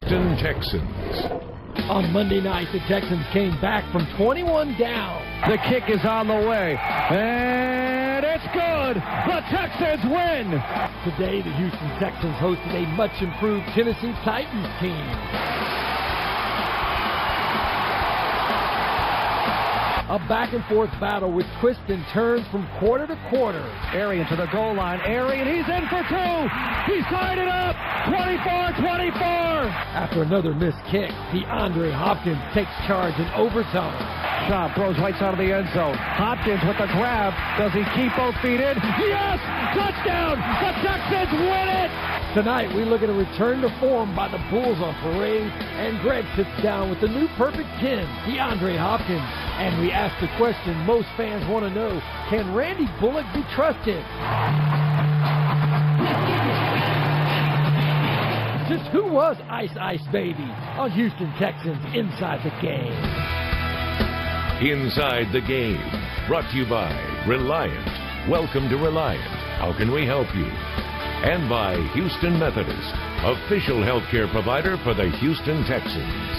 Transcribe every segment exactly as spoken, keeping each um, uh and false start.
Houston Texans. On Monday night, the Texans came back from twenty-one down. The kick is on the way, and it's good. The Texans win. Today, the Houston Texans hosted a much-improved Tennessee Titans team. A back-and-forth battle with twists and turns from quarter to quarter. Arian to the goal line. Arian, he's in for two. He's tied it up. twenty-four twenty-four. After another missed kick, DeAndre Hopkins takes charge in overtime. Schaub throws right side of the end zone. Hopkins with the grab. Does he keep both feet in? Yes! Touchdown! The Texans win it! Tonight, we look at a return to form by the Bulls on parade, and Greg sits down with the new perfect ten, DeAndre Hopkins. And we ask the question most fans want to know, can Randy Bullock be trusted? Just who was Ice Ice Baby on Houston Texans Inside the Game? Inside the Game, brought to you by Reliant. Welcome to Reliant. How can we help you? And by Houston Methodist, official healthcare provider for the Houston Texans.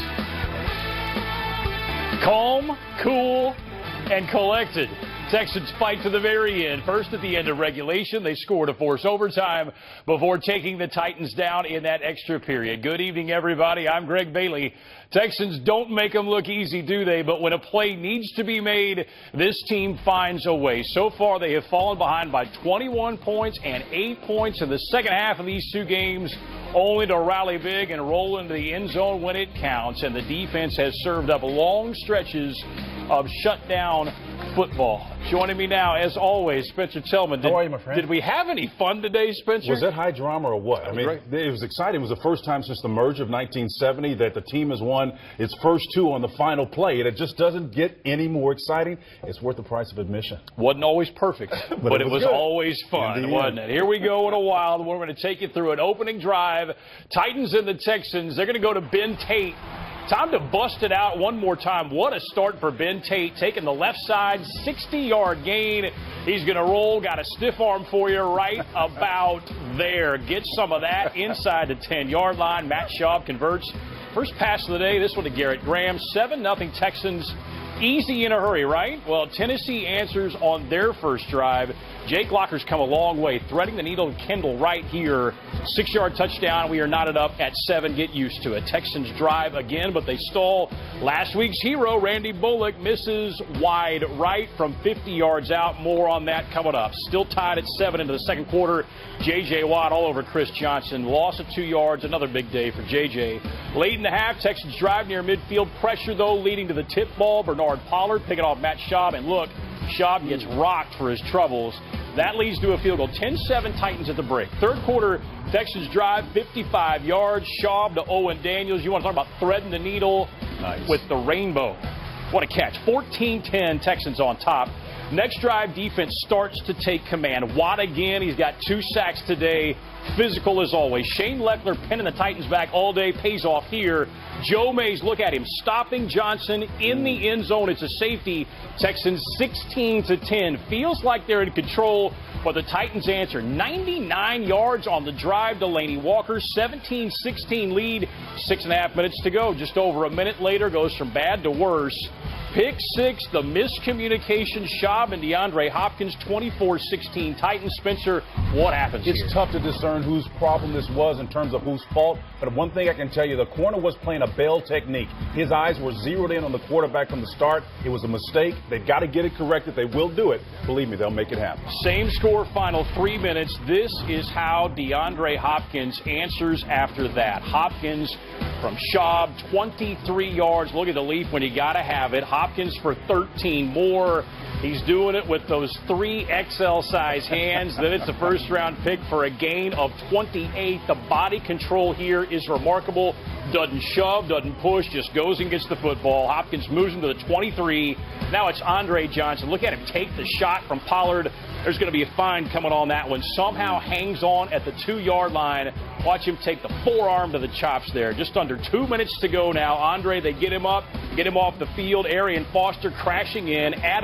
Calm, cool, and collected. Texans fight to the very end. First at the end of regulation, they score to force overtime before taking the Titans down in that extra period. Good evening, everybody. I'm Greg Bailey. Texans don't make them look easy, do they? But when a play needs to be made, this team finds a way. So far, they have fallen behind by twenty-one points and eight points in the second half of these two games, only to rally big and roll into the end zone when it counts. And the defense has served up long stretches of shutdown football. Joining me now, as always, Spencer Tillman. Did, How are you, my friend? Did we have any fun today, Spencer? Was that high drama or what? I mean, great. It was exciting. It was the first time since the merger of nineteen seventy that the team has won its first two on the final play. And it just doesn't get any more exciting. It's worth the price of admission. Wasn't always perfect, but, but it it was, was always fun, wasn't it? Here we go in a while. We're going to take you through an opening drive. Titans and the Texans, they're going to go to Ben Tate. Time to bust it out one more time. What a start for Ben Tate, taking the left side, sixty-yard gain. He's going to roll, got a stiff arm for you right about there. Get some of that inside the ten-yard line. Matt Schaub converts. First pass of the day, this one to Garrett Graham. seven nothing Texans. Easy in a hurry, right? Well, Tennessee answers on their first drive. Jake Locker's come a long way, threading the needle to Kendall right here. Six-yard touchdown. We are knotted up at seven. Get used to it. Texans drive again, but they stall. Last week's hero, Randy Bullock, misses wide right from fifty yards out. More on that coming up. Still tied at seven into the second quarter. J J. Watt all over Chris Johnson. Loss of two yards. Another big day for J J. Late in the half, Texans drive near midfield. Pressure, though, leading to the tip ball. Bernard Pollard picking off Matt Schaub. And look, Schaub gets rocked for his troubles. That leads to a field goal. ten seven Titans at the break. Third quarter, Texans drive fifty-five yards. Schaub to Owen Daniels. You want to talk about threading the needle nice. With the rainbow. What a catch. fourteen ten Texans on top. Next drive, defense starts to take command. Watt again. He's got two sacks today. Physical as always. Shane Lechler pinning the Titans back all day. Pays off here. Joe Mays, look at him, stopping Johnson in the end zone. It's a safety. Texans sixteen to ten. Feels like they're in control, but the Titans answer. ninety-nine yards on the drive. Delaney Walker, seventeen sixteen lead. Six and a half minutes to go. Just over a minute later, goes from bad to worse. Pick six, the miscommunication. Schaub and DeAndre Hopkins, twenty-four sixteen Titans. Spencer, what happens It's here? tough to discern whose problem this was in terms of whose fault. But one thing I can tell you, the corner was playing a bail technique. His eyes were zeroed in on the quarterback from the start. It was a mistake. They've got to get it corrected. They will do it. Believe me, they'll make it happen. Same score, final three minutes. This is how DeAndre Hopkins answers after that. Hopkins from Schaub, twenty-three yards. Look at the leap when you got to have it. Hopkins for thirteen more. He's doing it with those three X L size hands. Then it's a first round pick for a gain of twenty-eight. The body control here is remarkable. Doesn't shove, doesn't push, just goes and gets the football. Hopkins moves him to the twenty-three. Now it's Andre Johnson. Look at him take the shot from Pollard. There's going to be a fine coming on that one. Somehow hangs on at the two-yard line. Watch him take the forearm to the chops there. Just under two minutes to go now. Andre, they get him up, get him off the field. Arian Foster crashing in. Add a two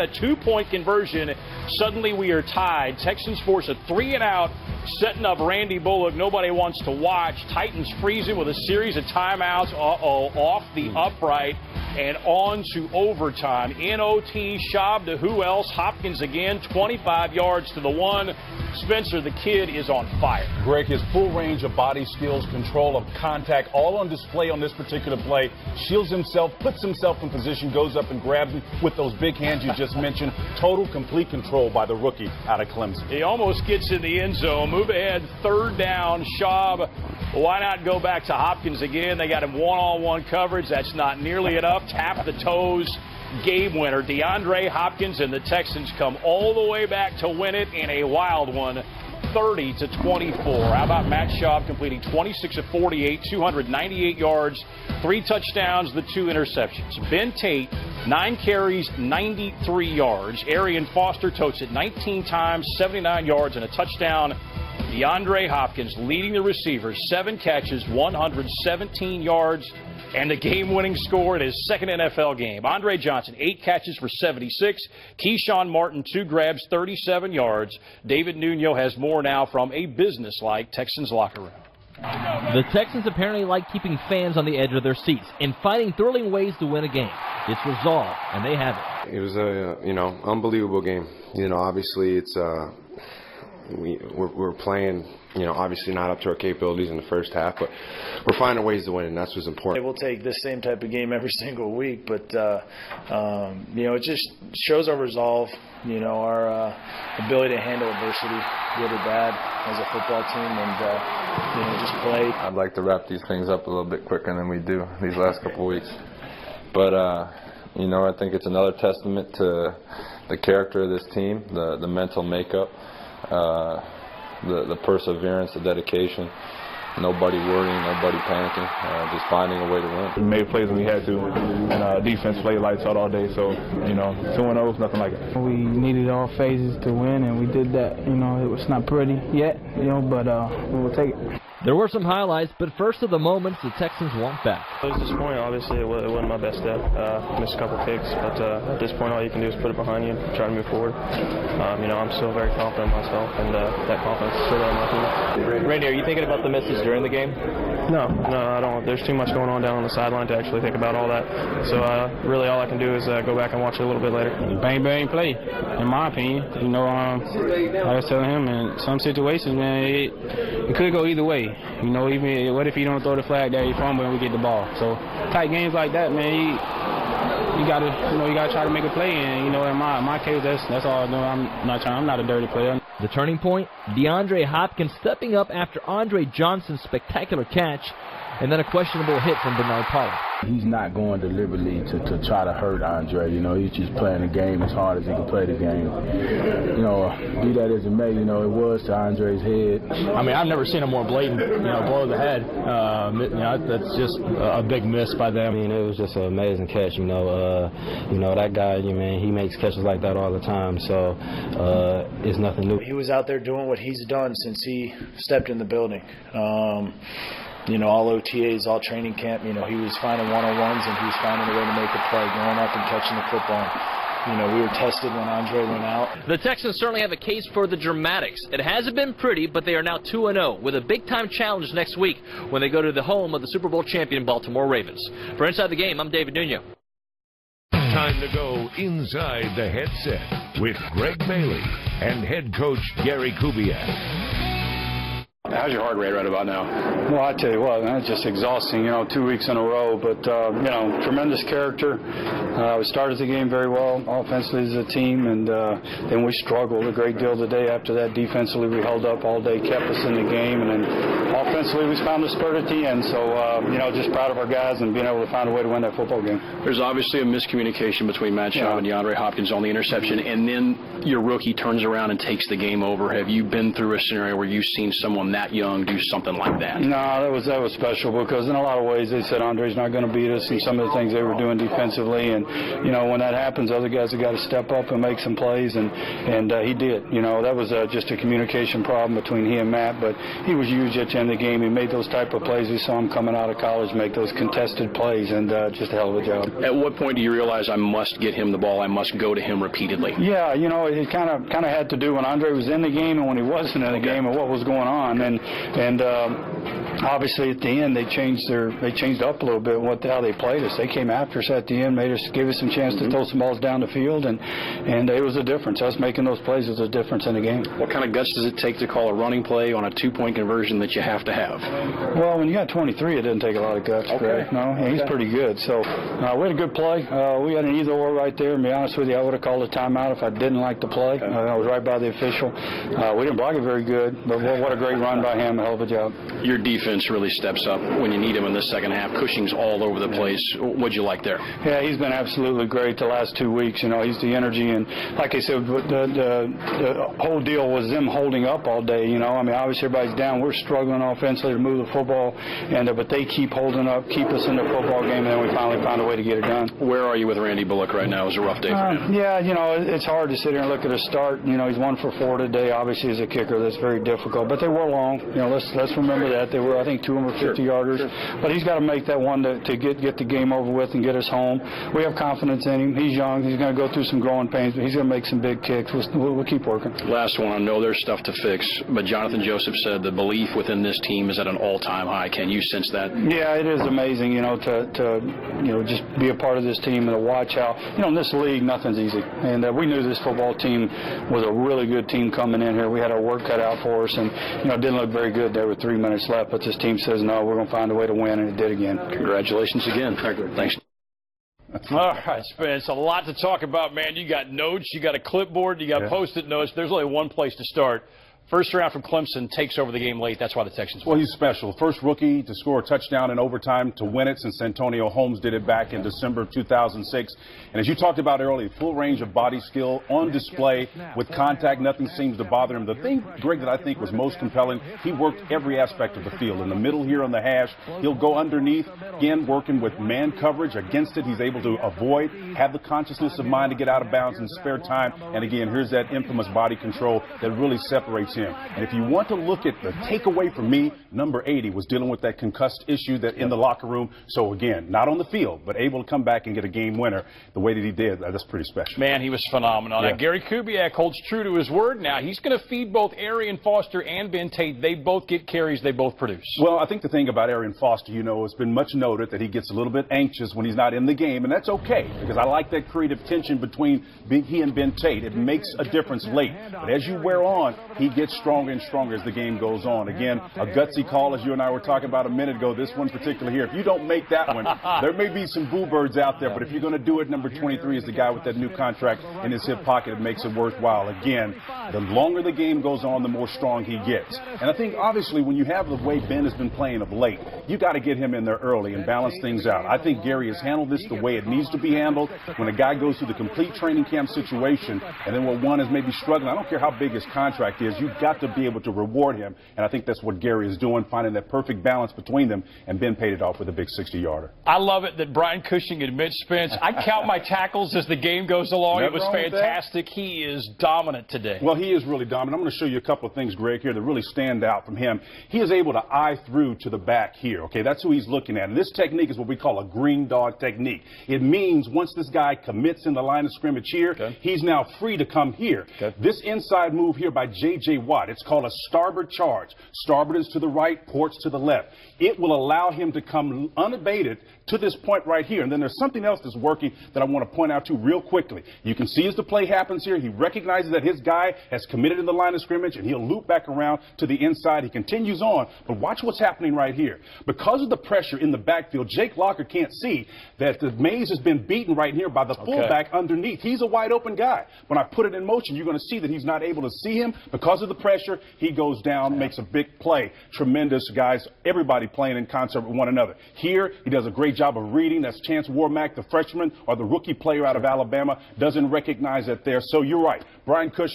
two-point conversion. Suddenly we are tied. Texans force a three and out, setting up Randy Bullock. Nobody wants to watch. Titans freezing with a series of timeouts. Uh-oh, off the upright and on to overtime. In O T, Schaub to who else? Hopkins again, twenty-five yards to the one. Spencer, the kid, is on fire. Greg, his full range of body skills, control of contact, all on display on this particular play. Shields himself, puts himself in position, goes up and grabs him with those big hands you just mentioned. Total, complete control by the rookie out of Clemson. He almost gets in the end zone. Move ahead, third down. Schaub, why not go back to Hopkins again? They got him one-on-one coverage. That's not nearly enough. Tap the toes. Game winner. DeAndre Hopkins and the Texans come all the way back to win it in a wild one, thirty to twenty-four. How about Matt Schaub completing twenty-six of forty-eight, two hundred ninety-eight yards, three touchdowns, the two interceptions. Ben Tate, nine carries, ninety-three yards. Arian Foster totes it nineteen times, seventy-nine yards and a touchdown. DeAndre Hopkins leading the receivers, seven catches, one hundred seventeen yards, and a game-winning score in his second N F L game. Andre Johnson, eight catches for seventy-six. Keyshawn Martin, two grabs, thirty-seven yards. David Nuno has more now from a business-like Texans locker room. The Texans apparently like keeping fans on the edge of their seats and finding thrilling ways to win a game. It's resolve, and they have it. It was a, you know, unbelievable game. You know, obviously it's, uh, we, we're, we're playing, you know, obviously not up to our capabilities in the first half, but we're finding ways to win, and that's what's important. We'll take this same type of game every single week, but, uh, um, you know, it just shows our resolve, you know, our uh, ability to handle adversity, good or bad, as a football team, and, uh, you know, just play. I'd like to wrap these things up a little bit quicker than we do these last couple of weeks. But, uh, you know, I think it's another testament to the character of this team, the, the mental makeup, uh, the, the perseverance, the dedication. Nobody worrying, nobody panicking, uh, just finding a way to win. We made plays when we had to, and uh, defense played lights out all day, so, you know, two and oh, nothing like it. We needed all phases to win, and we did that. You know, it was not pretty yet, you know, but uh, we will take it. There were some highlights, but first of the moments the Texans want back. It was disappointing. Obviously, it wasn't my best day. Uh, missed a couple kicks, but uh, at this point, all you can do is put it behind you and try to move forward. Um, you know, I'm still very confident in myself, and uh, that confidence is still there in my team. Randy, are you thinking about the misses during the game? No, no, I don't. There's too much going on down on the sideline to actually think about all that. So uh, really, all I can do is uh, go back and watch it a little bit later. Bang bang play, in my opinion. You know, um, I was telling him, in some situations, man, it, it could go either way. You know, even what if you don't throw the flag there, you fumble and we get the ball. So tight games like that, man, you, you gotta, you know, you gotta try to make a play. And you know, in my in my case, that's that's all I know. I'm not trying. I'm not a dirty player. The turning point: DeAndre Hopkins stepping up after Andre Johnson's spectacular catch, and then a questionable hit from Bernard Pollard. He's not going deliberately to, to try to hurt Andre. You know, he's just playing the game as hard as he can play the game. You know, be that as it may, you know, it was to Andre's head. I mean, I've never seen a more blatant, you know, blow to the head. Um, you know, that's just a big miss by them. I mean, it was just an amazing catch. You know, uh, you know that guy. You mean, he makes catches like that all the time. So uh, it's nothing new. He was out there doing what he's done since he stepped in the building. Um, You know, all O T As, all training camp, you know, he was finding one-on-ones and he was finding a way to make a play, going up and catching the football. You know, we were tested when Andre went out. The Texans certainly have a case for the dramatics. It hasn't been pretty, but they are now two and oh with a big-time challenge next week when they go to the home of the Super Bowl champion Baltimore Ravens. For Inside the Game, I'm David Nuno. Time to go inside the headset with Greg Mailey and head coach Gary Kubiak. How's your heart rate right about now? Well, I tell you what, man, it's just exhausting, you know, two weeks in a row. But, uh, you know, tremendous character. Uh, we started the game very well, offensively as a team, and uh, then we struggled a great deal today. After that, defensively, we held up all day, kept us in the game, and then offensively, we found a spurt at the end. So, uh, you know, just proud of our guys and being able to find a way to win that football game. There's obviously a miscommunication between Matt Schaub yeah. and DeAndre Hopkins on the interception, and then your rookie turns around and takes the game over. Have you been through a scenario where you've seen someone that Matt Young do something like that? No, that was that was special because in a lot of ways they said Andre's not going to beat us, and some of the things they were doing defensively, and you know when that happens, other guys have got to step up and make some plays, and and uh, he did. You know that was uh, just a communication problem between he and Matt, but he was huge at the end of the game. He made those type of plays. We saw him coming out of college make those contested plays, and uh, just a hell of a job. At what point do you realize I must get him the ball? I must go to him repeatedly? Yeah, you know it kind of kind of had to do when Andre was in the game and when he wasn't in the game and what was going on, and and. Um, Obviously, at the end, they changed their they changed up a little bit what how they played us. They came after us at the end, made us gave us some chance to throw some balls down the field, and and it was a difference. Us making those plays was a difference in the game. What kind of guts does it take to call a running play on a two-point conversion that you have to have? Well, when you got twenty-three, it doesn't take a lot of guts. Okay. Right? No, he's okay. pretty good. So uh, we had a good play. Uh, we had an either-or right there. And to be honest with you, I would have called a timeout if I didn't like the play. Okay. Uh, I was right by the official. Uh, we didn't block it very good, but what, what a great run by him. A hell of a job. Your defense really steps up when you need him in the second half. Cushing's all over the place. What'd you like there? Yeah, he's been absolutely great the last two weeks. You know, he's the energy, and like I said, the, the, the whole deal was them holding up all day. You know, I mean, obviously everybody's down. We're struggling offensively to move the football, and uh, but they keep holding up, keep us in the football game, and then we finally found a way to get it done. Where are you with Randy Bullock right now? It was a rough day for uh, him. Yeah, you know, it, it's hard to sit here and look at a start. You know, he's one for four today. Obviously, as a kicker, that's very difficult. But they were long. You know, let's let's remember that they were, I think, two hundred fifty sure. yarders. Sure. But he's got to make that one to, to get get the game over with and get us home. We have confidence in him. He's young. He's going to go through some growing pains, but he's going to make some big kicks. We'll, we'll, we'll keep working. Last one. I know there's stuff to fix, but Jonathan Joseph said the belief within this team is at an all-time high. Can you sense that? Yeah, it is amazing, you know, to, to you know, just be a part of this team and to watch how, you know, in this league, nothing's easy. And uh, we knew this football team was a really good team coming in here. We had our work cut out for us, and, you know, it didn't look very good there with three minutes left, but this team says, no, we're going to find a way to win, and it did again. Congratulations again. Thanks. All right, Spence, a lot to talk about, man. You got notes, you got a clipboard, you got yeah. Post-it notes. There's only one place to start. First round from Clemson takes over the game late. That's why the Texans win. Well, he's special. First rookie to score a touchdown in overtime to win it since Antonio Holmes did it back in December of two thousand six. And as you talked about earlier, full range of body skill on display with contact. Nothing seems to bother him. The thing, Greg, that I think was most compelling, he worked every aspect of the field. In the middle here on the hash, he'll go underneath, again, working with man coverage against it. He's able to avoid, have the consciousness of mind to get out of bounds in spare time. And again, here's that infamous body control that really separates him. And if you want to look at the takeaway for me, number eighty was dealing with that concussed issue that in the locker room. So again, not on the field, but able to come back and get a game winner the way that he did. That's pretty special. Man, he was phenomenal. Yeah. Now, Gary Kubiak holds true to his word now. He's going to feed both Arian Foster and Ben Tate. They both get carries. They both produce. Well, I think the thing about Arian Foster, you know, it's been much noted that he gets a little bit anxious when he's not in the game, and that's okay because I like that creative tension between he and Ben Tate. It makes a difference late. But as you wear on, he gets stronger and stronger as the game goes on. Again, a gutsy call, as you and I were talking about a minute ago, this one particular here. If you don't make that one, there may be some boo birds out there, but if you're going to do it, number twenty-three is the guy with that new contract in his hip pocket. It makes it worthwhile. Again, the longer the game goes on, the more strong he gets. And I think, obviously, when you have the way Ben has been playing of late, you got to get him in there early and balance things out. I think Gary has handled this the way it needs to be handled. When a guy goes through the complete training camp situation, and then when one is maybe struggling, I don't care how big his contract is, you've got to be able to reward him. And I think that's what Gary is doing, finding that perfect balance between them, and Ben paid it off with a big sixty-yarder. I love it that Brian Cushing admits, Spence, I count my tackles as the game goes along. Never it was fantastic. He is dominant today. Well, he is really dominant. I'm going to show you a couple of things, Greg, here that really stand out from him. He is able to eye through to the back here. Okay, that's who he's looking at. And this technique is what we call a green dog technique. It means once this guy commits in the line of scrimmage here, okay, he's now free to come here. Okay. This inside move here by J J. Watt, it's called a starboard charge. Starboard is to the right, ports to the left. It will allow him to come unabated to this point right here. And then there's something else that's working that I want to point out to real quickly. You can see as the play happens here, he recognizes that his guy has committed in the line of scrimmage, and he'll loop back around to the inside. He continues on, but watch what's happening right here. Because of the pressure in the backfield, Jake Locker can't see that the maze has been beaten right here by the fullback okay. underneath. He's a wide open guy. When I put it in motion, you're going to see that he's not able to see him. Because of the pressure, he goes down, makes a big play. Tremendous, guys. Everybody playing in concert with one another. Here, he does a great job of reading. That's Chance Warmack, the freshman or the rookie player out of Alabama, doesn't recognize that there. So you're right. Brian Cushing,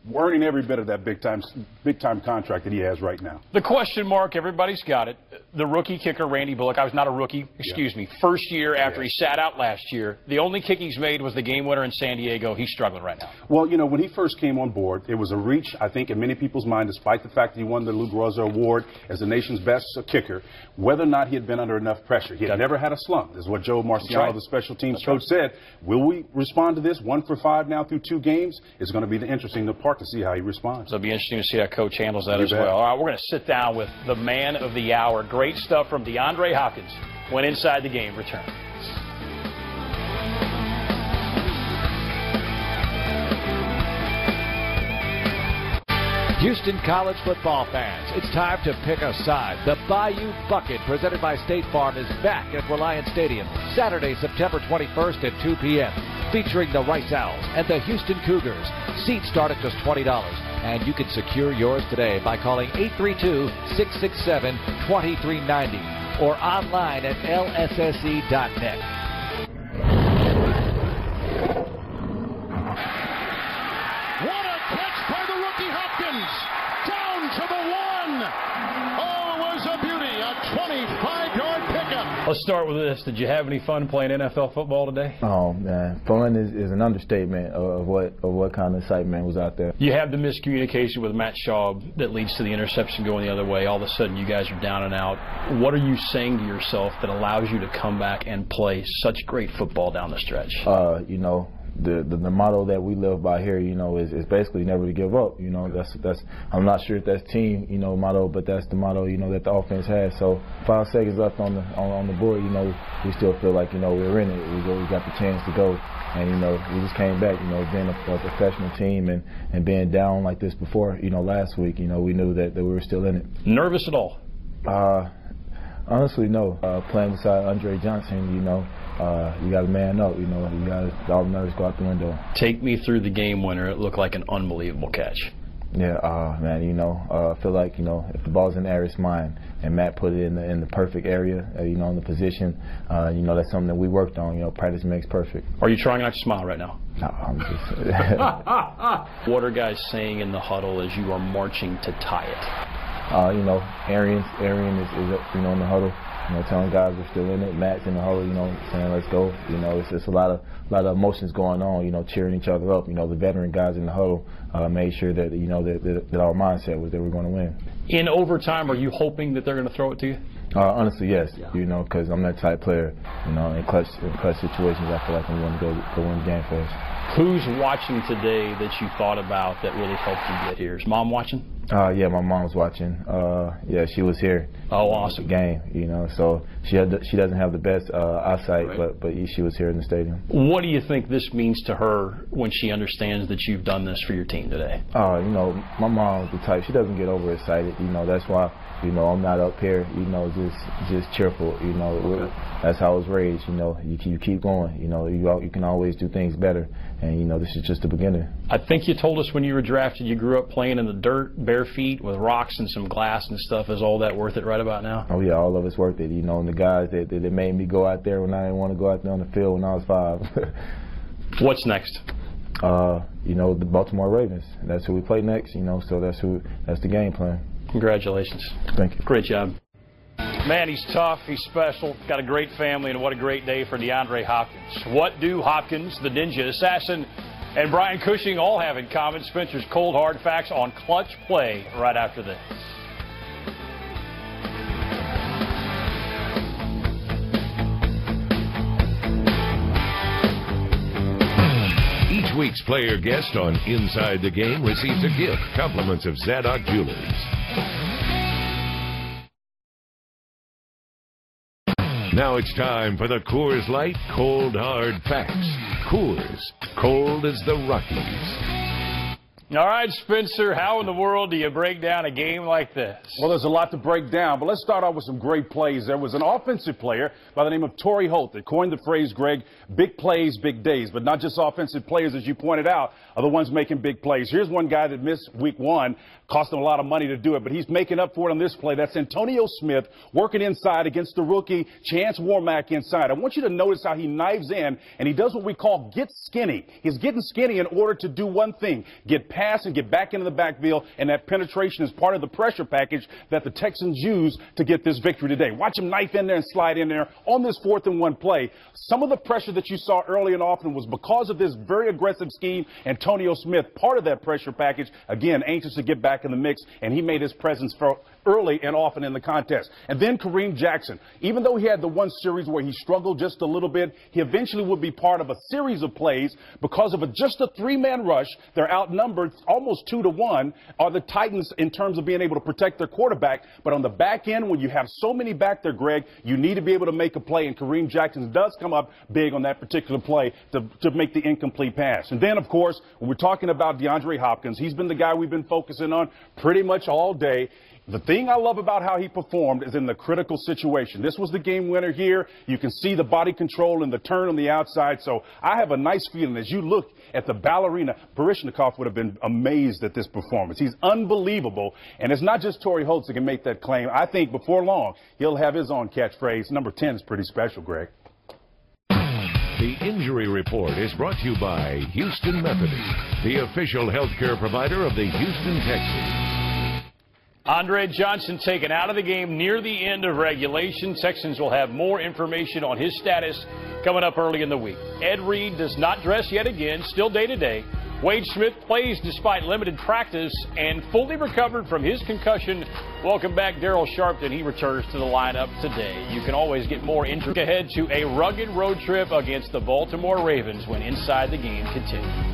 earning every bit of that big-time big-time contract that he has right now. The question mark, everybody's got it. The rookie kicker, Randy Bullock. I was not a rookie, excuse yeah. me. First year after yeah. he sat out last year. The only kick he's made was the game winner in San Diego. He's struggling right now. Well, you know, when he first came on board, it was a reach, I think, in many people's mind, despite the fact that he won the Lou Groza Award as the nation's best kicker, whether or not he had been under enough pressure. He had never had a slump. This is what Joe Marciano, right. the special teams That's coach, right. said. Will we respond to this? One for five now through two games. It's going to be the interesting part to see how he responds. It'll be interesting to see how Coach handles that you as bet. well. All right, we're going to sit down with the man of the hour. Great stuff from DeAndre Hopkins when Inside the Game returns. Houston college football fans, it's time to pick a side. The Bayou Bucket, presented by State Farm, is back at Reliant Stadium Saturday, September twenty-first at two p m featuring the Rice Owls and the Houston Cougars. Seats start at just twenty dollars, and you can secure yours today by calling eight three two, six six seven, two three nine zero or online at L S S E dot net. What a catch by the rookie Hopkins! Down to the one! Oh, it was a beauty, a twenty-five yard pickup. Let's start with this. Did you have any fun playing N F L football today? Oh, man. Fun is, is an understatement of what of what kind of excitement was out there. You have the miscommunication with Matt Schaub that leads to the interception going the other way. All of a sudden, you guys are down and out. What are you saying to yourself that allows you to come back and play such great football down the stretch? Uh, you know, The, the the motto that we live by here, you know, is, is basically never to give up. You know, that's that's I'm not sure if that's team, you know, motto, but that's the motto, you know, that the offense has. So five seconds left on the on, on the board, you know, we still feel like, you know, we're in it. We go, we got the chance to go, and you know, we just came back. You know, being a, a professional team and, and being down like this before, you know, last week, you know, we knew that, that we were still in it. Nervous at all? Uh, honestly, no. Uh, playing beside Andre Johnson, you know. Uh, you got to man up, you know. You got to all the nerves go out the window. Take me through the game winner. It looked like an unbelievable catch. Yeah, uh, man. You know, uh, I feel like, you know, if the ball's in the air, it's mine. And Matt put it in the in the perfect area, uh, you know, in the position. Uh, you know, that's something that we worked on. You know, practice makes perfect. Are you trying not to smile right now? No, I'm just. What are guys saying in the huddle as you are marching to tie it? Uh, you know, Arian, Arian is, is, you know, in the huddle. You know, telling guys we're still in it. Matt's in the huddle, you know, saying let's go. You know, it's just a lot of a lot of emotions going on. You know, cheering each other up. You know, the veteran guys in the huddle uh, made sure that you know that, that, that our mindset was that we're going to win. In overtime, are you hoping that they're going to throw it to you? Uh, honestly, yes. Yeah. You know, because I'm that type player. You know, in clutch in clutch situations, I feel like I'm going to go go win the game for us. Who's watching today that you thought about that really helped you get here? Is Mom watching? Uh, yeah, my mom was watching. Uh, yeah, she was here. Oh, awesome. The game, you know. So she had, she doesn't have the best uh, eyesight, right. but but she was here in the stadium. What do you think this means to her when she understands that you've done this for your team today? Uh, you know, my mom's the type. She doesn't get overexcited. You know, that's why. You know, I'm not up here, you know, just just cheerful. You know, okay. That's how I was raised. You know, you you keep going. You know, you you can always do things better. And you know, this is just the beginning. I think you told us when you were drafted you grew up playing in the dirt, bare feet with rocks and some glass and stuff. Is all that worth it right about now? Oh yeah, all of it's worth it. You know, and the guys that that made me go out there when I didn't want to go out there on the field when I was five. What's next? Uh, you know, the Baltimore Ravens. That's who we play next. You know, so that's who. That's the game plan. Congratulations. Thank you. Great job. Man, he's tough. He's special. Got a great family, and what a great day for DeAndre Hopkins. What do Hopkins, the Ninja Assassin, and Brian Cushing all have in common? Spencer's cold, hard facts on Clutch Play right after this. Each week's player guest on Inside the Game receives a gift. Compliments of Zadok Jewelers. Now it's time for the Coors Light Cold Hard Facts. Coors, cold as the Rockies. All right, Spencer, how in the world do you break down a game like this? Well, there's a lot to break down, but let's start off with some great plays. There was an offensive player by the name of Torrey Holt that coined the phrase, Greg, big plays, big days. But not just offensive players, as you pointed out, are the ones making big plays. Here's one guy that missed week one, cost him a lot of money to do it, but he's making up for it on this play. That's Antonio Smith working inside against the rookie Chance Warmack inside. I want you to notice how he knives in, and he does what we call get skinny. He's getting skinny in order to do one thing, get past pass and get back into the backfield, and that penetration is part of the pressure package that the Texans use to get this victory today. Watch him knife in there and slide in there on this fourth and one play. Some of the pressure that you saw early and often was because of this very aggressive scheme. Antonio Smith, part of that pressure package, again, anxious to get back in the mix, and he made his presence felt early and often in the contest. And then Kareem Jackson, even though he had the one series where he struggled just a little bit, he eventually would be part of a series of plays because of a, just a three-man rush. They're outnumbered almost two to one, are the Titans in terms of being able to protect their quarterback. But on the back end, when you have so many back there, Greg, you need to be able to make a play, and Kareem Jackson does come up big on that particular play to, to make the incomplete pass. And then, of course, when we're talking about DeAndre Hopkins, he's been the guy we've been focusing on pretty much all day. The thing I love about how he performed is in the critical situation. This was the game winner here. You can see the body control and the turn on the outside. So I have a nice feeling as you look at the ballerina. Baryshnikov would have been amazed at this performance. He's unbelievable. And it's not just Torrey Holtz that can make that claim. I think before long, he'll have his own catchphrase. Number ten is pretty special, Greg. The Injury Report is brought to you by Houston Methodist, the official healthcare provider of the Houston Texans. Andre Johnson taken out of the game near the end of regulation. Texans will have more information on his status coming up early in the week. Ed Reed does not dress yet again, still day-to-day. Wade Smith plays despite limited practice and fully recovered from his concussion. Welcome back, Daryl Sharpton. He returns to the lineup today. You can always get more injury ahead to a rugged road trip against the Baltimore Ravens when Inside the Game continues.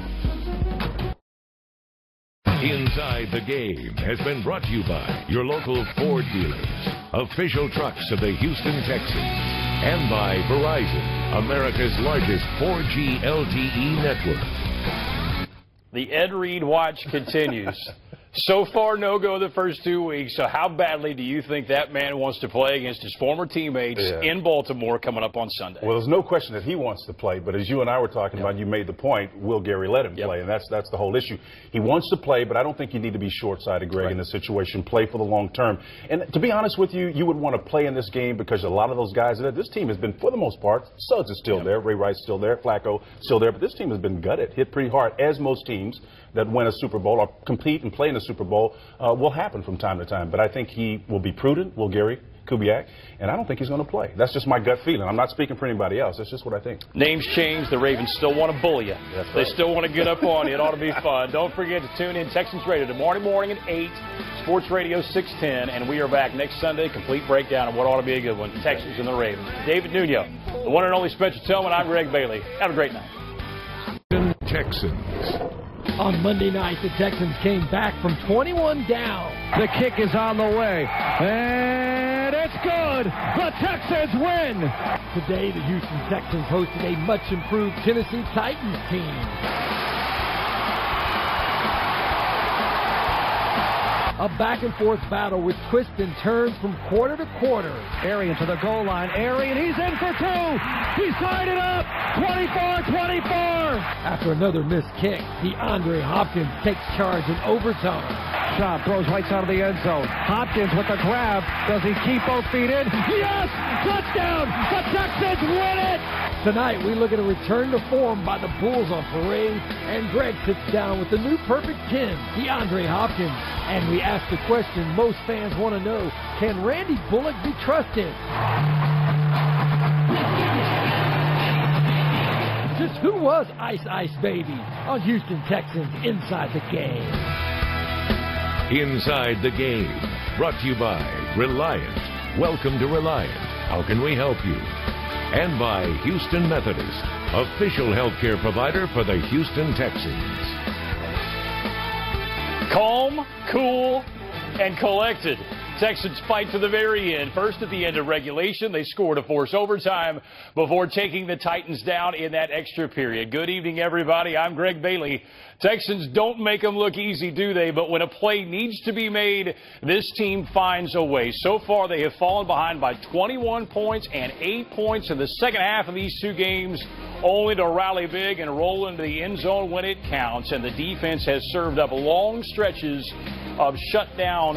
Inside the Game has been brought to you by your local Ford dealers, official trucks of the Houston Texans, and by Verizon, America's largest four G L T E network. The Ed Reed watch continues. So far, no-go the first two weeks. So how badly do you think that man wants to play against his former teammates yeah. in Baltimore coming up on Sunday? Well, there's no question that he wants to play, but as you and I were talking yep. about, you made the point, will Gary let him yep. play? And that's that's the whole issue. He wants to play, but I don't think you need to be short-sighted, Greg, right. in this situation. Play for the long term. And to be honest with you, you would want to play in this game because a lot of those guys, this team has been, for the most part, Suggs is still yep. there, Ray Rice still there, Flacco still there, but this team has been gutted, hit pretty hard, as most teams that win a Super Bowl or compete and play in a Super Bowl uh, will happen from time to time. But I think he will be prudent, will Gary Kubiak, and I don't think he's going to play. That's just my gut feeling. I'm not speaking for anybody else. That's just what I think. Names change. The Ravens still want to bully you. That's they right. still want to get up on you. It ought to be fun. Don't forget to tune in Texans Radio tomorrow morning at eight, Sports Radio six ten, and we are back next Sunday. Complete breakdown of what ought to be a good one. Texans and the Ravens. David Nuno, the one and only Spencer Tillman. I'm Greg Bailey. Have a great night. Texans. On Monday night, the Texans came back from twenty-one down. The kick is on the way, and it's good. The Texans win. Today, the Houston Texans hosted a much-improved Tennessee Titans team. A back-and-forth battle with twists and turns from quarter to quarter. Arian to the goal line. Arian, he's in for two. He's tied it up. twenty-four twenty-four. After another missed kick, DeAndre Hopkins takes charge in overtime. Shot throws right side of the end zone. Hopkins with the grab. Does he keep both feet in? Yes! Touchdown! The Texans win it! Tonight, we look at a return to form by the Bulls on parade, and Greg sits down with the new perfect ten, DeAndre Hopkins. And we ask the question most fans want to know, can Randy Bullock be trusted? Just who was Ice Ice Baby on Houston Texans Inside the Game? Inside the Game, brought to you by Reliant. Welcome to Reliant. How can we help you? And by Houston Methodist, official healthcare provider for the Houston Texans. Calm, cool, and collected. Texans fight to the very end. First, at the end of regulation, they score to force overtime before taking the Titans down in that extra period. Good evening, everybody. I'm Greg Bailey. Texans don't make them look easy, do they? But when a play needs to be made, this team finds a way. So far, they have fallen behind by twenty-one points and eight points in the second half of these two games, only to rally big and roll into the end zone when it counts. And the defense has served up long stretches of shutdown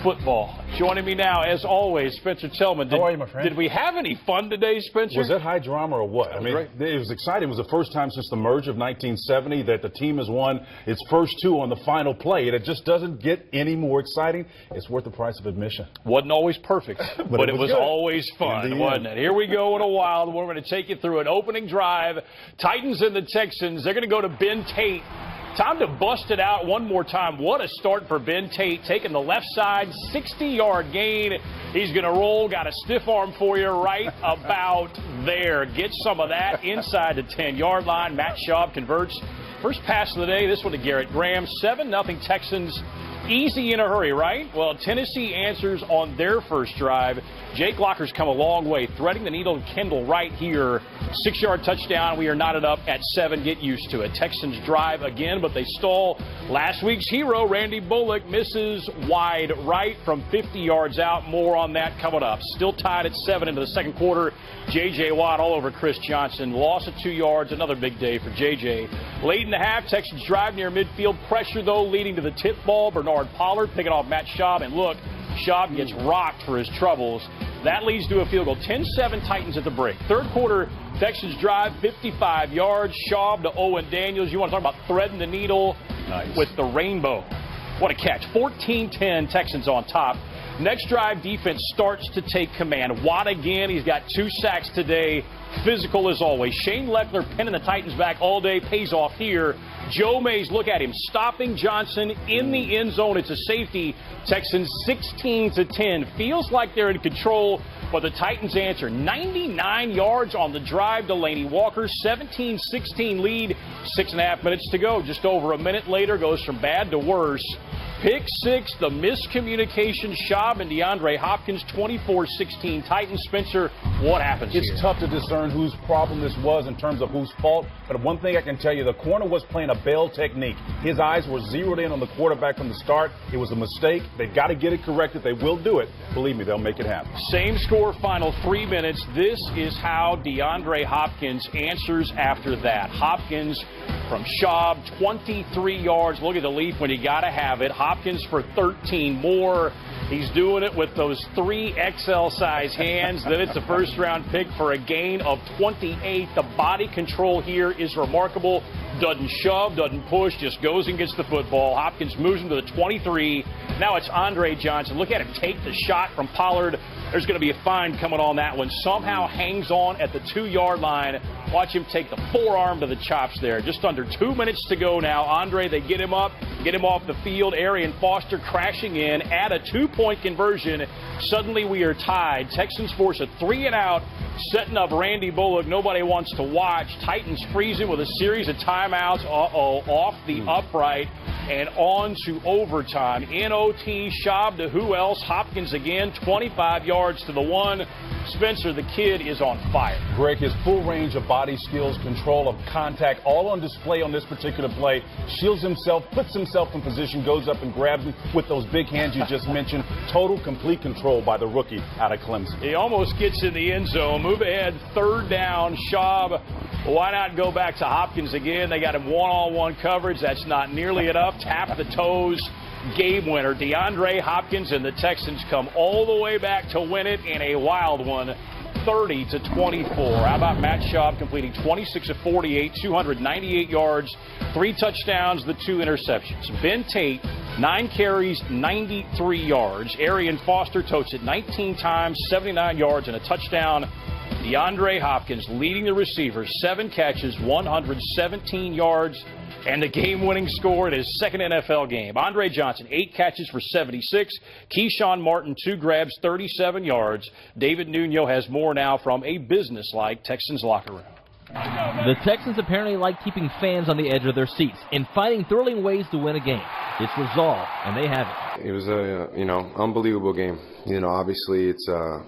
football. Joining me now, as always, Spencer Tillman. Did, How are you, my friend? Did we have any fun today, Spencer? Was that high drama or what? I mean, great. It was exciting. It was the first time since the merge of nineteen seventy that the team has won its first two on the final play. And it just doesn't get any more exciting. It's worth the price of admission. Wasn't always perfect, but, but it was, was always fun, wasn't it? Here we go in a wild. We're going to take you through an opening drive. Titans and the Texans. They're going to go to Ben Tate. Time to bust it out one more time. What a start for Ben Tate, taking the left side, sixty-yard gain. He's going to roll. Got a stiff arm for you right about there. Get some of that inside the ten-yard line. Matt Schaub converts. First pass of the day, this one to Garrett Graham. seven nothing Texans. Easy in a hurry, right? Well, Tennessee answers on their first drive. Jake Locker's come a long way, threading the needle to Kendall right here. Six-yard touchdown. We are knotted up at seven. Get used to it. Texans drive again, but they stall. Last week's hero, Randy Bullock, misses wide right from fifty yards out. More on that coming up. Still tied at seven into the second quarter. J J. Watt all over Chris Johnson. Loss of two yards. Another big day for J J. Late in the half, Texans drive near midfield. Pressure, though, leading to the tip ball. Bernard Pollard picking off Matt Schaub. And look, Schaub gets rocked for his troubles. That leads to a field goal. ten seven Titans at the break. Third quarter, Texans drive fifty-five yards. Schaub to Owen Daniels. You want to talk about threading the needle nice. With the rainbow. What a catch. fourteen ten Texans on top. Next drive, defense starts to take command. Watt again. He's got two sacks today. Physical as always. Shane Lechler pinning the Titans back all day. Pays off here. Joe Mays, look at him, stopping Johnson in the end zone. It's a safety. Texans sixteen to ten. Feels like they're in control, but the Titans answer. ninety-nine yards on the drive. Delaney Walker, seventeen sixteen lead. Six and a half minutes to go. Just over a minute later, goes from bad to worse. Pick six, the miscommunication. Schaub and DeAndre Hopkins, twenty-four sixteen Titans. Spencer, what happens It's here? tough to discern whose problem this was in terms of whose fault. But one thing I can tell you, the corner was playing a bail technique. His eyes were zeroed in on the quarterback from the start. It was a mistake. They've got to get it corrected. They will do it. Believe me, they'll make it happen. Same score, final three minutes. This is how DeAndre Hopkins answers after that. Hopkins from Schaub, twenty-three yards. Look at the leap when you got to have it. Hopkins for thirteen more. He's doing it with those three X L size hands. Then it's a first round pick for a gain of twenty-eight. The body control here is remarkable. Doesn't shove, doesn't push, just goes and gets the football. Hopkins moves him to the twenty-three. Now it's Andre Johnson. Look at him take the shot from Pollard. There's going to be a fine coming on that one. Somehow hangs on at the two-yard line. Watch him take the forearm to the chops there. Just under two minutes to go now. Andre, they get him up, get him off the field. Arian Foster crashing in, add a two-point conversion. Suddenly we are tied. Texans force a three and out, setting up Randy Bullock. Nobody wants to watch. Titans freezing with a series of timeouts. Uh-oh, off the upright and on to overtime. In O T, Schaub to who else? Hopkins again, twenty-five yards to the one. Spencer, the kid, is on fire. Greg, his full range of body skills, control of contact, all on display on this particular play. Shields himself, puts himself in position, goes up and grabs him with those big hands you just mentioned. Total, complete control by the rookie out of Clemson. He almost gets in the end zone. Move ahead, third down. Schaub, why not go back to Hopkins again? They got him one-on-one coverage. That's not nearly enough. Tap the toes. Game winner. DeAndre Hopkins and the Texans come all the way back to win it in a wild one, thirty to twenty-four. How about Matt Schaub completing twenty-six of forty-eight, two hundred ninety-eight yards, three touchdowns, the two interceptions. Ben Tate, nine carries, ninety-three yards. Arian Foster totes it nineteen times, seventy-nine yards, and a touchdown. DeAndre Hopkins leading the receivers, seven catches, one hundred seventeen yards, and the game-winning score in his second N F L game. Andre Johnson, eight catches for seventy-six. Keyshawn Martin, two grabs, thirty-seven yards. David Nuno has more now from a business-like Texans locker room. The Texans apparently like keeping fans on the edge of their seats and finding thrilling ways to win a game. It's resolve, and they have it. It was a, you know, unbelievable game. You know, obviously it's, uh,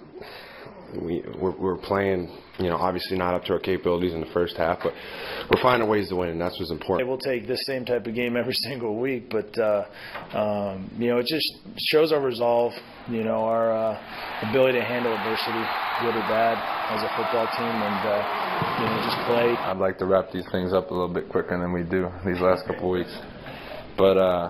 we, we're, we're playing, you know, obviously not up to our capabilities in the first half, but we're finding ways to win, and that's what's important. We'll take this same type of game every single week, but, uh, um, you know, it just shows our resolve, you know, our uh, ability to handle adversity, good or bad, as a football team, and, uh, you know, just play. I'd like to wrap these things up a little bit quicker than we do these last couple of weeks. But, uh,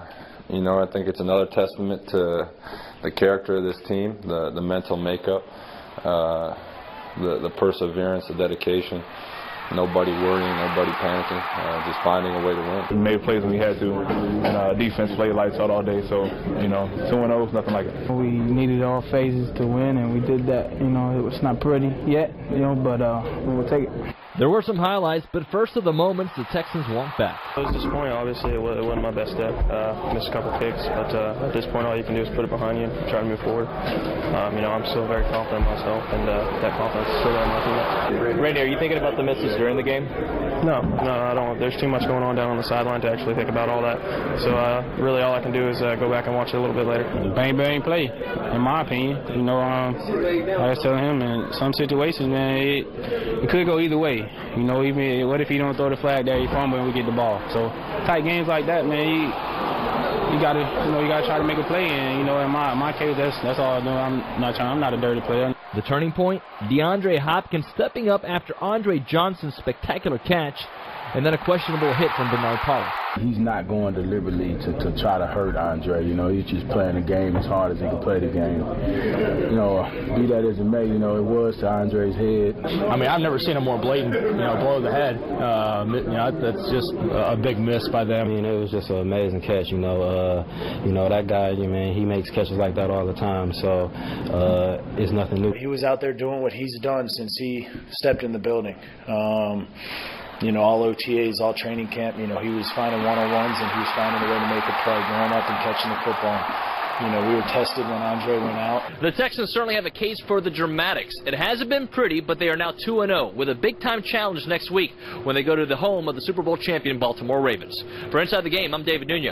you know, I think it's another testament to the character of this team, the the mental makeup, uh, the the perseverance, the dedication. Nobody worrying, nobody panicking, uh, just finding a way to win. We made plays when we had to, and uh, defense played lights out all day. So, you know, two and oh, nothing like it. We needed all phases to win, and we did that. You know, it was not pretty yet, you know, but uh, we will take it. There were some highlights, but first of the moments the Texans want back. It was disappointing. Obviously, it wasn't my best day. Uh, missed a couple kicks, but uh, at this point, all you can do is put it behind you and try to move forward. Um, you know, I'm still very confident in myself, and uh, that confidence is still there in my team. Randy, are you thinking about the misses during the game? No, no, I don't. There's too much going on down on the sideline to actually think about all that. So uh, really, all I can do is uh, go back and watch it a little bit later. Bang bang play, in my opinion. You know, um, I was telling him, in some situations, man, it, it could go either way. You know, even what if he don't throw the flag there, he fumble and we get the ball. So tight games like that, man, you, you gotta, you know, you gotta try to make a play. And you know, in my in my case, that's that's all I do. I'm not trying. I'm not a dirty player. The turning point: DeAndre Hopkins stepping up after Andre Johnson's spectacular catch, and then a questionable hit from Bernard Pollard. He's not going deliberately to, to try to hurt Andre. You know, he's just playing the game as hard as he can play the game. You know, be that as it may, you know, it was to Andre's head. I mean, I've never seen a more blatant, you know, blow to the head. Uh, you know, that's just a big miss by them. I mean, it was just an amazing catch. You know, uh, you know that guy. You mean, he makes catches like that all the time. So uh, it's nothing new. He was out there doing what he's done since he stepped in the building. Um, You know, all O T As, all training camp, you know, he was finding one-on-ones and he was finding a way to make a play, going up and catching the football. You know, we were tested when Andre went out. The Texans certainly have a case for the dramatics. It hasn't been pretty, but they are now two and oh with a big-time challenge next week when they go to the home of the Super Bowl champion Baltimore Ravens. For Inside the Game, I'm David Nuno.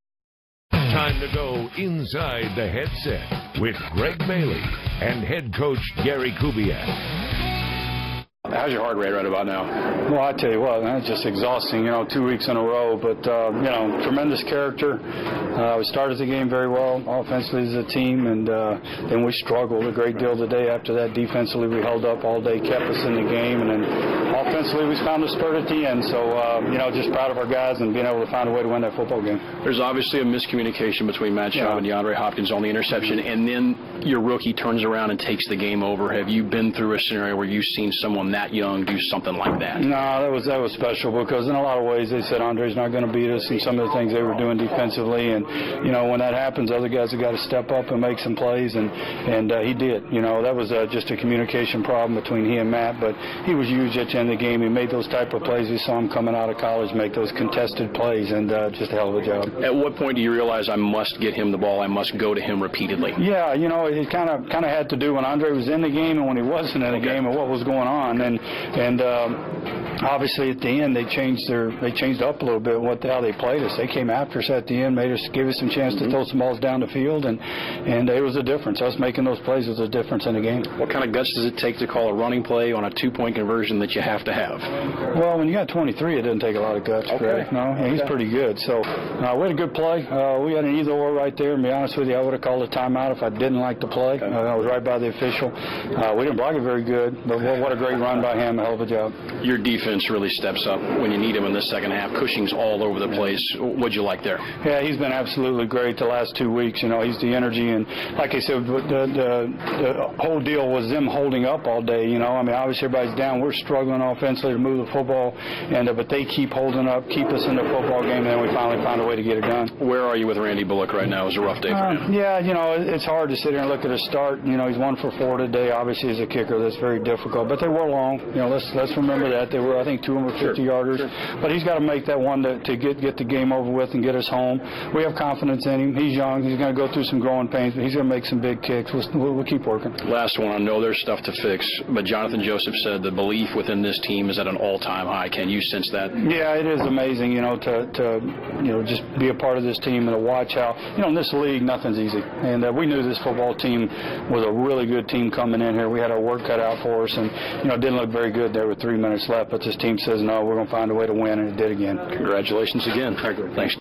Time to go inside the headset with Greg Bailey and head coach Gary Kubiak. How's your heart rate right about now? Well, I tell you what, man, it's just exhausting, you know, two weeks in a row. But, uh, you know, tremendous character. Uh, we started the game very well, offensively as a team, and uh, then we struggled a great deal today. After that, defensively, we held up all day, kept us in the game, and then offensively, we found a spurt at the end. So, uh, you know, just proud of our guys and being able to find a way to win that football game. There's obviously a miscommunication between Matt Schaub yeah. and DeAndre Hopkins on the interception, and then your rookie turns around and takes the game over. Have you been through a scenario where you've seen someone that young do something like that? No, that was that was special because in a lot of ways they said Andre's not going to beat us, and some of the things they were doing defensively, and you know when that happens, other guys have got to step up and make some plays, and and uh, he did. You know that was uh, just a communication problem between he and Matt, but he was huge at the end of the game. He made those type of plays. We saw him coming out of college make those contested plays, and uh, just a hell of a job. At what point do you realize I must get him the ball? I must go to him repeatedly? Yeah, you know it kind of kind of had to do when Andre was in the game and when he wasn't in the okay. game and what was going on, and and. Um, obviously at the end they changed their they changed up a little bit what the, how they played us. They came after us at the end, made us gave us some chance to throw some balls down the field, and and it was a difference. Us making those plays was a difference in the game. What kind of guts does it take to call a running play on a two-point conversion that you have to have? Well, when you got twenty-three, it doesn't take a lot of guts. Okay. No, yeah, he's okay. pretty good. So uh, we had a good play. Uh, we had an either-or right there. And to be honest with you, I would have called a timeout if I didn't like the play. Okay. Uh, I was right by the official. Uh, we didn't block it very good, but what a great run by him. A hell of a job. Your defense really steps up when you need him in the second half. Cushing's all over the place. What'd you like there? Yeah, he's been absolutely great the last two weeks. You know, he's the energy, and like I said, the, the, the whole deal was them holding up all day. You know, I mean, obviously everybody's down. We're struggling offensively to move the football, and uh, but they keep holding up, keep us in the football game, and then we finally found a way to get it done. Where are you with Randy Bullock right now? It was a rough day for uh, him. Yeah, you know, it's hard to sit here and look at his start. You know, he's one for four today. Obviously, as a kicker, that's very difficult. But they were long. You know, let's let's remember that they were, I think, two hundred fifty sure. yarders. Sure. But he's got to make that one to, to get get the game over with and get us home. We have confidence in him. He's young. He's going to go through some growing pains, but he's going to make some big kicks. We'll, we'll, we'll keep working. Last one. I know there's stuff to fix, but Jonathan Joseph said the belief within this team is at an all-time high. Can you sense that? Yeah, it is amazing. You know, to to you know just be a part of this team and to watch how you know in this league nothing's easy. And uh, we knew this football team was a really good team coming in here. We had our work cut out for us, and you know it didn't look very good there with three minutes left. But this team says no, we're going to find a way to win, and it did again. Congratulations again. Thanks.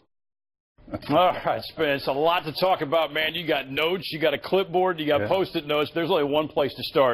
All right, it's a lot to talk about, man. You got notes, you got a clipboard, you got yeah. post-it notes. There's only one place to start.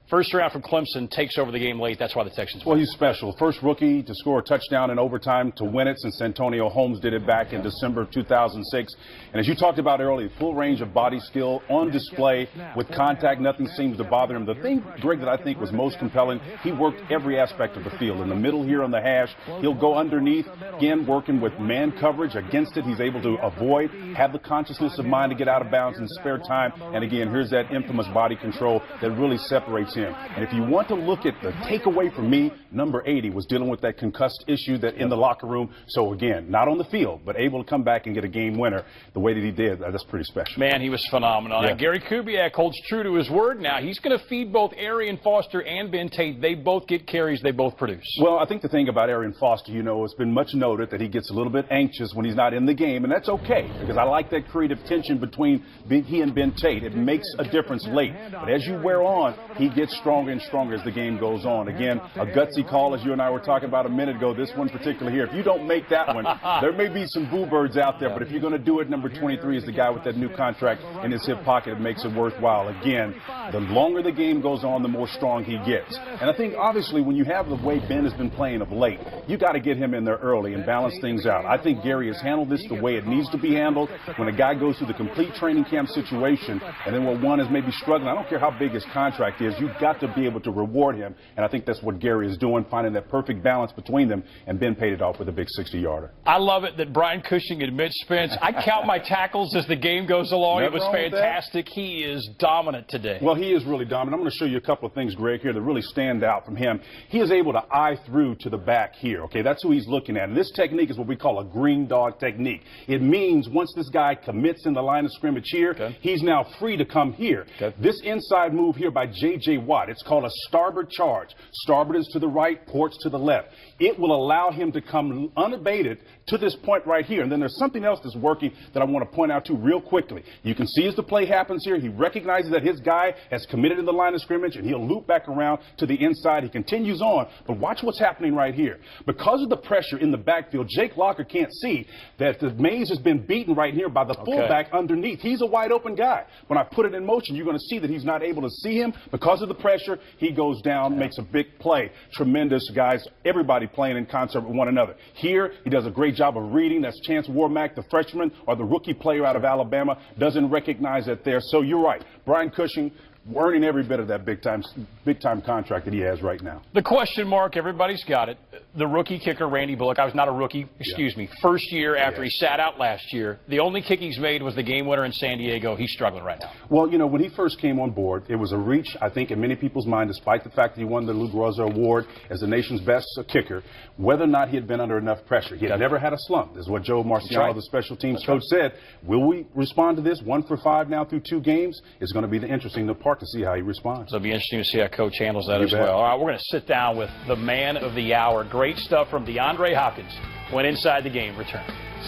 First round from Clemson, takes over the game late. That's why the Texans win. Well, he's special. First rookie to score a touchdown in overtime to win it since Antonio Holmes did it back in December of two thousand six. And as you talked about earlier, full range of body skill on display with contact. Nothing seems to bother him. The thing, Greg, that I think was most compelling, he worked every aspect of the field. In the middle here on the hash, he'll go underneath, again, working with man coverage against it. He's able to avoid, have the consciousness of mind to get out of bounds in spare time. And again, here's that infamous body control that really separates him. And if you want to look at the takeaway for me, number eighty was dealing with that concussed issue that in the locker room. So again, not on the field, but able to come back and get a game winner the way that he did. That's pretty special. Man, he was phenomenal. Yeah. Now, Gary Kubiak holds true to his word now. He's going to feed both Arian Foster and Ben Tate. They both get carries. They both produce. Well, I think the thing about Arian Foster, you know, it's been much noted that he gets a little bit anxious when he's not in the game, and that's okay because I like that creative tension between he and Ben Tate. It makes a difference late. But as you wear on, he gets stronger and stronger as the game goes on. Again, a gutsy call, as you and I were talking about a minute ago, this one particularly here. If you don't make that one, there may be some boo birds out there, but if you're going to do it, number twenty-three is the guy with that new contract in his hip pocket. It makes it worthwhile. Again, the longer the game goes on, the more strong he gets. And I think, obviously, when you have the way Ben has been playing of late, you got to get him in there early and balance things out. I think Gary has handled this the way it needs to be handled. When a guy goes through the complete training camp situation, and then when one is maybe struggling, I don't care how big his contract is, you've got to be able to reward him. And I think that's what Gary is doing, finding that perfect balance between them, and Ben paid it off with a big sixty-yarder. I love it that Brian Cushing admits, Spence, I count my tackles as the game goes along. Never it was fantastic. He is dominant today. Well, he is really dominant. I'm going to show you a couple of things, Greg, here that really stand out from him. He is able to eye through to the back here. Okay, that's who he's looking at. And this technique is what we call a green dog technique. It means once this guy commits in the line of scrimmage here, okay, he's now free to come here. Okay. This inside move here by J J. Watt, it's called a starboard charge. Starboard is to the right, ports to the left. It will allow him to come unabated to this point right here. And then there's something else that's working that I want to point out to real quickly. You can see as the play happens here, he recognizes that his guy has committed in the line of scrimmage, and he'll loop back around to the inside. He continues on, but watch what's happening right here. Because of the pressure in the backfield, Jake Locker can't see that the Mays has been beaten right here by the okay. fullback underneath. He's a wide open guy. When I put it in motion, you're going to see that he's not able to see him. Because of the pressure, he goes down, yeah. makes a big play. Tremendous, guys. Everybody playing in concert with one another. Here, he does a great job of reading. That's Chance Warmack, the freshman or the rookie player out of Alabama, doesn't recognize that there. So you're right. Brian Cushing earning every bit of that big time big time contract that he has right now. The question mark, everybody's got it. The rookie kicker, Randy Bullock. I was not a rookie, excuse yeah. me. First year after yeah. he sat out last year. The only kick he's made was the game winner in San Diego. He's struggling right now. Well, you know, when he first came on board, it was a reach, I think, in many people's mind, despite the fact that he won the Lou Groza Award as the nation's best kicker, whether or not he had been under enough pressure. He had never had a slump. This is what Joe Marciano, right. the special teams That's coach, right. said. Will we respond to this? One for five now through two games. It's going to be the interesting part to see how he responds. So it'll be interesting to see how Coach handles that you as bet. well. All right, we're going to sit down with the man of the hour. Great stuff from DeAndre Hopkins when Inside the Game returns.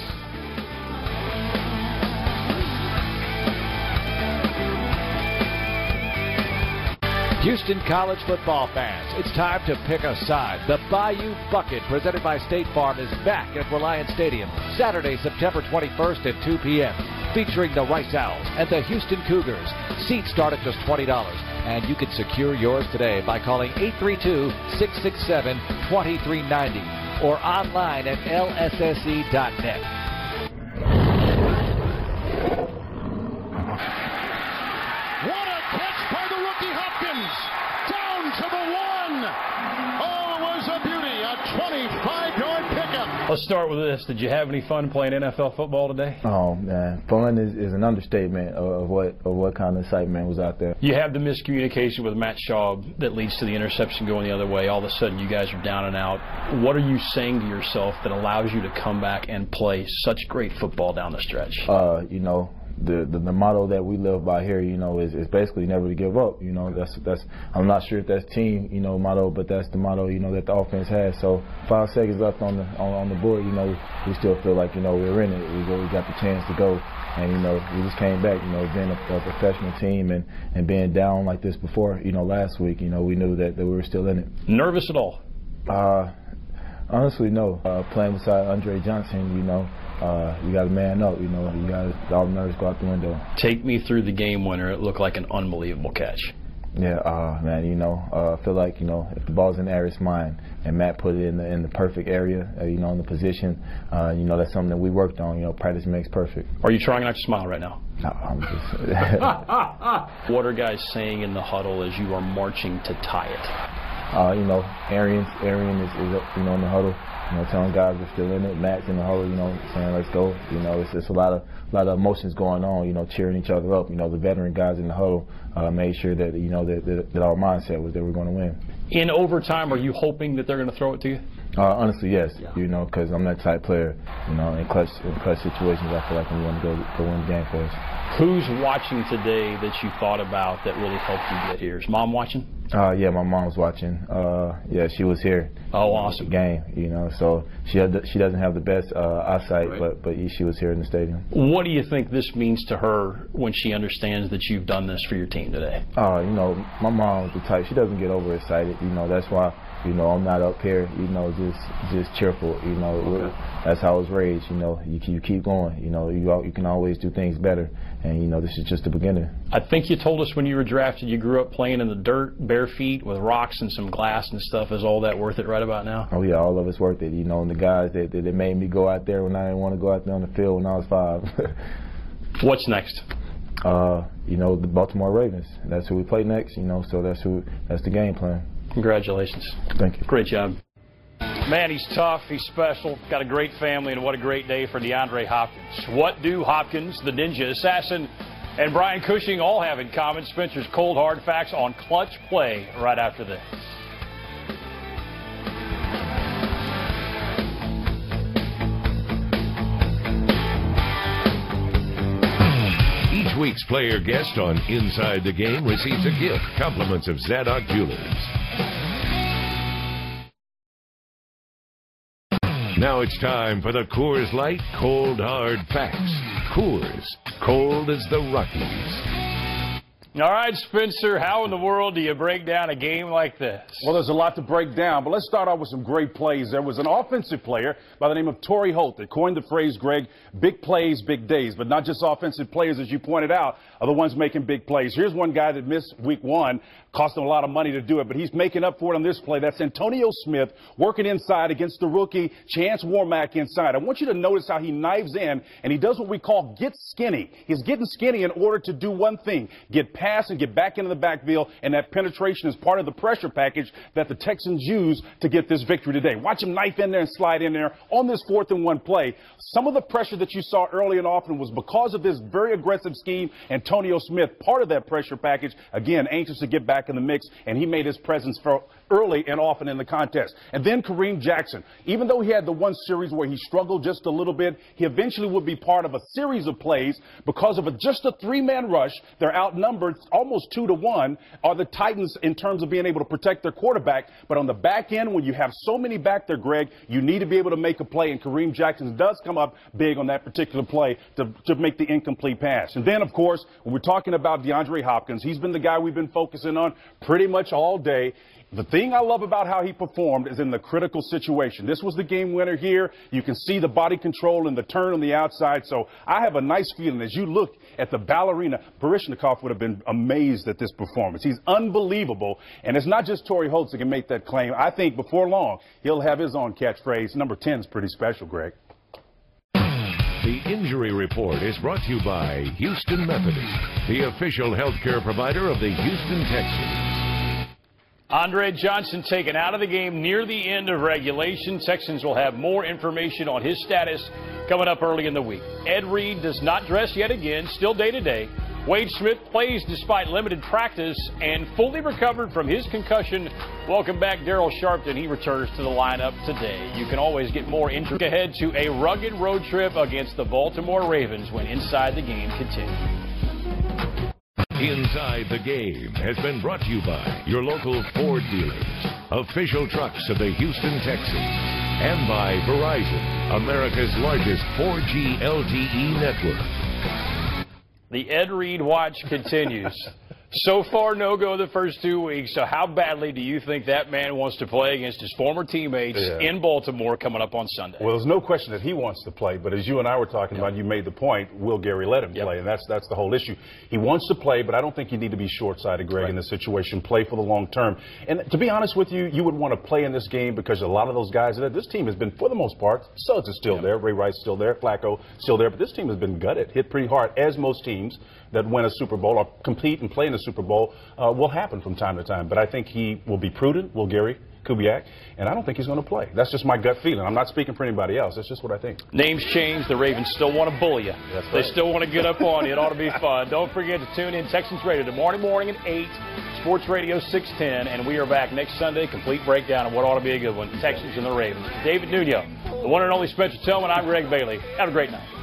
Houston College football fans, it's time to pick a side. The Bayou Bucket, presented by State Farm, is back at Reliant Stadium Saturday, September twenty-first at two p m featuring the Rice Owls and the Houston Cougars. Seats start at just twenty dollars, and you can secure yours today by calling eight three two, six six seven, two three nine zero or online at L S S E dot net. What a catch by the rookie Hopkins! Down to the one! Oh, it was a beauty, a twenty-five yard pickup. Let's start with this. Did you have any fun playing N F L football today? Oh, man. Fun is, is an understatement of, of what of what kind of excitement was out there. You have the miscommunication with Matt Schaub that leads to the interception going the other way. All of a sudden, you guys are down and out. What are you saying to yourself that allows you to come back and play such great football down the stretch? Uh, you know, The, the the motto that we live by here, you know, is, is basically never to give up. You know, that's that's I'm not sure if that's team, you know, motto, but that's the motto, you know, that the offense has. So five seconds left on the on, on the board, you know, we still feel like, you know, we're in it. We go, we got the chance to go, and you know, we just came back. You know, being a, a professional team and and being down like this before, you know, last week, you know, we knew that, that we were still in it. Nervous at all? Uh, honestly, no. Uh, playing beside Andre Johnson, you know. Uh, you got to man up, you know. You got to all the nerves go out the window. Take me through the game winner. It looked like an unbelievable catch. Yeah, uh, man, you know, uh, I feel like, you know, if the ball's in the air, it's mine. And Matt put it in the in the perfect area, uh, you know, in the position. Uh, you know, that's something that we worked on. You know, practice makes perfect. Are you trying not to smile right now? No, I'm just. What are guys saying in the huddle as you are marching to tie it? Uh, you know, Arian, Arian is, is, you know, in the huddle. You know, telling guys we're still in it. Matt's in the huddle, you know, saying let's go. You know, it's it's a lot of a lot of emotions going on. You know, cheering each other up. You know, the veteran guys in the huddle uh, made sure that you know that, that that our mindset was that we're going to win. In overtime, are you hoping that they're going to throw it to you? Uh, honestly, yes. Yeah. You know, because I'm that type player. You know, in clutch in clutch situations, I feel like we want to go go win the game for us. Who's watching today that you thought about that really helped you get here? Is Mom watching? Uh, yeah, my mom's watching. Uh, yeah, she was here. Oh, awesome. Game, you know, so she had the, she doesn't have the best uh, eyesight, right. but but she was here in the stadium. What do you think this means to her when she understands that you've done this for your team today? Uh, you know, my mom's the type, she doesn't get overexcited. You know, that's why, you know, I'm not up here, you know, just just cheerful. You know, okay. That's how I was raised. You know, you, you keep going. You know, you you can always do things better. And, you know, this is just the beginning. I think you told us when you were drafted you grew up playing in the dirt, bare feet, with rocks and some glass and stuff. Is all that worth it right about now? Oh, yeah, all of it's worth it. You know, and the guys that, that made me go out there when I didn't want to go out there on the field when I was five. What's next? Uh, you know, the Baltimore Ravens. That's who we play next, you know, so that's who. That's the game plan. Congratulations. Thank you. Great job. Man, he's tough, he's special, got a great family, and what a great day for DeAndre Hopkins. What do Hopkins, the Ninja Assassin, and Brian Cushing all have in common? Spencer's cold hard facts on Clutch Play right after this. Each week's player guest on Inside the Game receives a gift, compliments of Zadok Jewelers. Now it's time for the Coors Light Cold Hard Facts. Coors, cold as the Rockies. All right, Spencer, how in the world do you break down a game like this? Well, there's a lot to break down, but let's start out with some great plays. There was an offensive player by the name of Torrey Holt that coined the phrase, Greg, big plays, big days. But not just offensive players, as you pointed out, are the ones making big plays. Here's one guy that missed week one, cost him a lot of money to do it, but he's making up for it on this play. That's Antonio Smith working inside against the rookie Chance Warmack inside. I want you to notice how he knives in, and he does what we call get skinny. He's getting skinny in order to do one thing, get past and get back into the backfield, and that penetration is part of the pressure package that the Texans use to get this victory today. Watch him knife in there and slide in there on this fourth and one play. Some of the pressure that you saw early and often was because of this very aggressive scheme. Antonio Smith, part of that pressure package, again, anxious to get back in the mix, and he made his presence felt early and often in the contest. And then Kareem Jackson, even though he had the one series where he struggled just a little bit, he eventually would be part of a series of plays because of a, just a three-man rush. They're outnumbered almost two to one, are the Titans in terms of being able to protect their quarterback. But on the back end, when you have so many back there, Greg, you need to be able to make a play, and Kareem Jackson does come up big on that particular play to, to make the incomplete pass. And then, of course, when we're talking about DeAndre Hopkins, he's been the guy we've been focusing on pretty much all day. The thing I love about how he performed is in the critical situation. This was the game winner here. You can see the body control and the turn on the outside. So I have a nice feeling as you look at the ballerina. Baryshnikov would have been amazed at this performance. He's unbelievable. And it's not just Torrey Holtz that can make that claim. I think before long, he'll have his own catchphrase. Number ten is pretty special, Greg. The Injury Report is brought to you by Houston Methodist, the official healthcare provider of the Houston Texans. Andre Johnson taken out of the game near the end of regulation. Texans will have more information on his status coming up early in the week. Ed Reed does not dress yet again, still day-to-day. Wade Smith plays despite limited practice and fully recovered from his concussion. Welcome back, Daryl Sharpton. He returns to the lineup today. You can always get more injury. Ahead to a rugged road trip against the Baltimore Ravens when Inside the Game continues. Inside the Game has been brought to you by your local Ford dealers, official trucks of the Houston Texans, and by Verizon, America's largest four G L T E network. The Ed Reed watch continues. So far, no go the first two weeks. So how badly do you think that man wants to play against his former teammates yeah. in Baltimore coming up on Sunday? Well, there's no question that he wants to play, but as you and I were talking yep. about, you made the point, will Gary let him yep. play? And that's that's the whole issue. He wants to play, but I don't think you need to be short-sighted, Greg, right. in this situation. Play for the long term. And to be honest with you, you would want to play in this game because a lot of those guys, this team has been, for the most part, Suggs is still yep. there, Ray Rice still there, Flacco still there, but this team has been gutted, hit pretty hard, as most teams that win a Super Bowl or compete and play in a Super Bowl uh, will happen from time to time. But I think he will be prudent, will Gary Kubiak, and I don't think he's going to play. That's just my gut feeling. I'm not speaking for anybody else. That's just what I think. Names change. The Ravens still want to bully you. That's they right. still want to get up on you. It ought to be fun. Don't forget to tune in Texans Radio tomorrow morning at eight, Sports Radio six ten, and we are back next Sunday. Complete breakdown of what ought to be a good one. Texans and the Ravens. David Nuno, the one and only Spencer Tillman. I'm Greg Bailey. Have a great night.